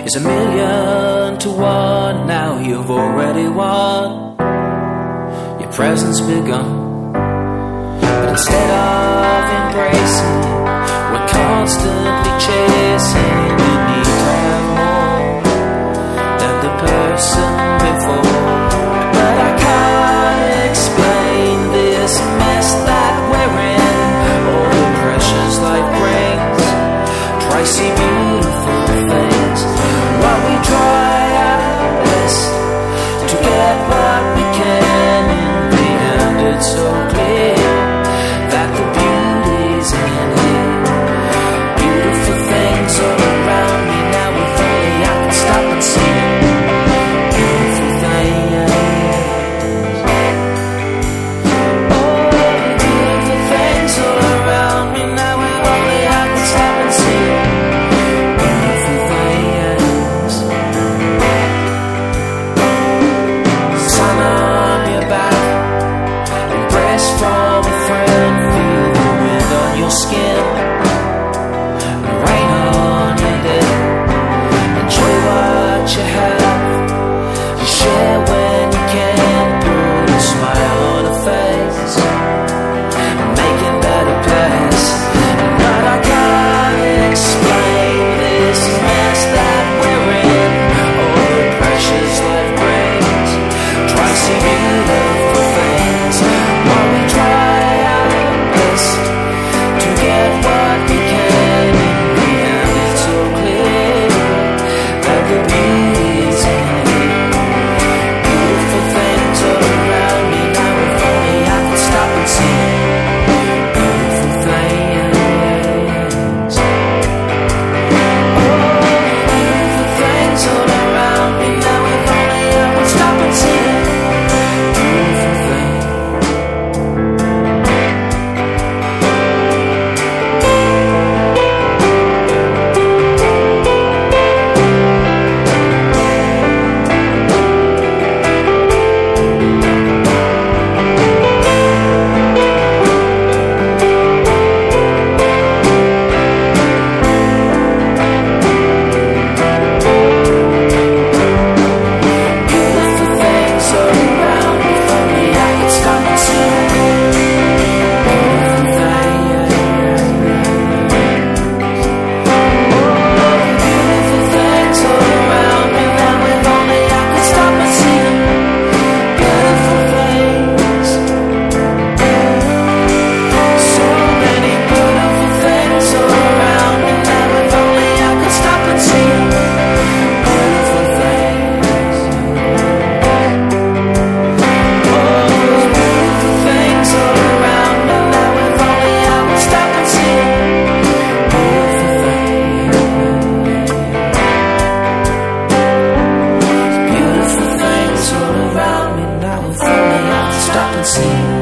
is 1,000,000 to 1. Now you've already won. Your present's begun. But instead of embracing, we're constantly chasing. You need to have more than the person before. But I can't explain this mess that we're in. All the pressures life brings. Try see beautiful things while we try our best to get what we can. In the end, it's so clear that the beauty's in here. Beautiful things all around me now. If only I can stop and see it. Beautiful things. Oh, beautiful things all around me now. If only I can stop and see it. Beautiful things. Sun on your back, embrace from a friend, feel the wind on your skin, rain on your day. Enjoy what you have, you share when you can, put a smile on a face, making better place. But I can't explain this mess that we're in, all the pressures life brings. Try to see beautiful things while we try our best to get what we can. In the end, it's so clear that the beauty's in here. Beautiful things all around me now. If only I could stop and see it. Beautiful things. Oh, beautiful things all around me now. If only I could stop and see it. Beautiful things. Beautiful things all around me. If only I could stop and see it. Beautiful things all around me now. If only I could stop and see it. Beautiful things. So many beautiful things all around me now. If only I could stop and see it. Beautiful things. Oh, beautiful things all around me now. If only I could stop and see it. Beautiful things. Beautiful things all around me now. If only I could stop and see it.